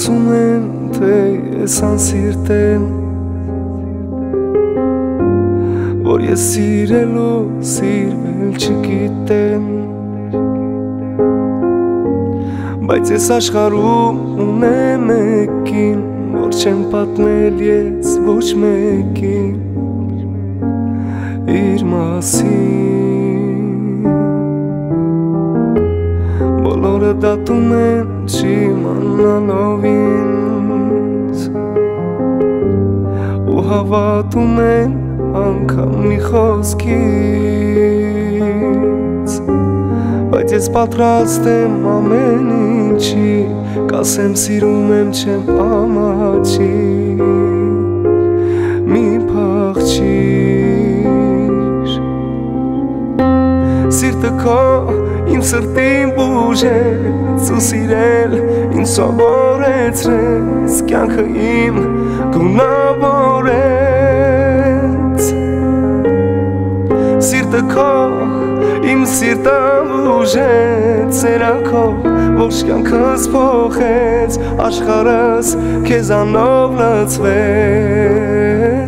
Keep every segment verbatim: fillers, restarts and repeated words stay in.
ասում են, թե ես անսիրտ եմ, որ ես սիրելու սիրվել չգիտեմ, բայց ես աշխարհում ունեմ մեկին, որ չեմ պատմել ես ոչ մեկին իր մասին, բոլորը դատում են չիմանալով ինձ ու հավատում են անգամ մի խոսքից, բայց ես պատրաստ եմ ամեն ինչի, կասեմ սիրում եմ չեմ ամաչի, մի փախչիր, սիրտը քո իմ սրտին բուժեց ու սիրել ինձ սովորեցրեց, կյանքը իմ գունավորեց, սիրտը քո իմ սիրտը բուժեց, սերակով ողջ կյանքս փոխեց, աշխարհս քեզանով լցվեց,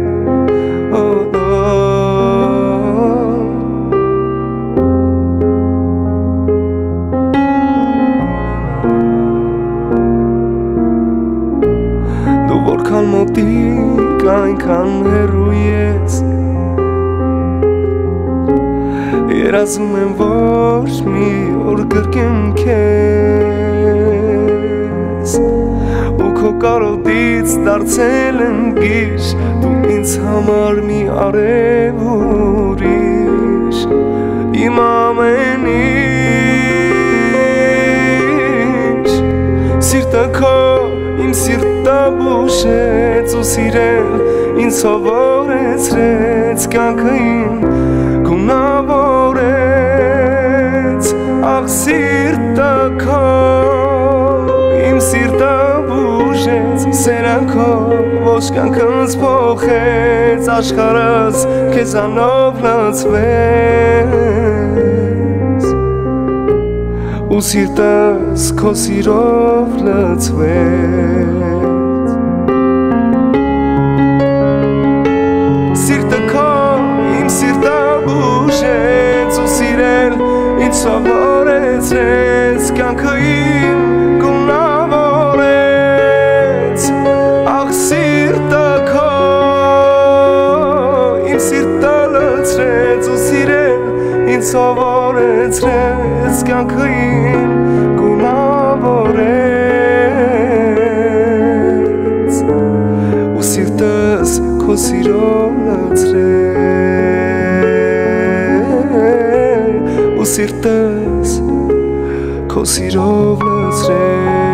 դու որքան մոտիկ այնքան հեռու ես, երազում եմ ոչ մի օր գրկեմ քեզ ու քո կարոտից դարձել եմ գիշ, դու ինձ համար մի արև ուրիշ, իմ ամեն ինչ, սիրտը քո իմ սիրտը բուժեց ու սիրել ինձ սովորեցրեց, կյանքը իմ գունավորեց, ախ սիրտը քո իմ սիրտը բուժեց, սերակով ողջ կյանքս փոխեց, աշխարհս քեզանով լցվեց ու սիրտս քո սիրով լցվեց, սիրտը քո իմ սիրտը բուժեց ու սիրել ինձ սովորեցրեց, կյանքը իմ գունավորեց, ախ սիրտը քո իմ սիրտը լցրեց ու սիրել ինձ սովորեցրեց, կյանքը իմ գունավորեց ու սիրտս քո սիրով լցրեց ու սիրտս քո սիրով լցրեց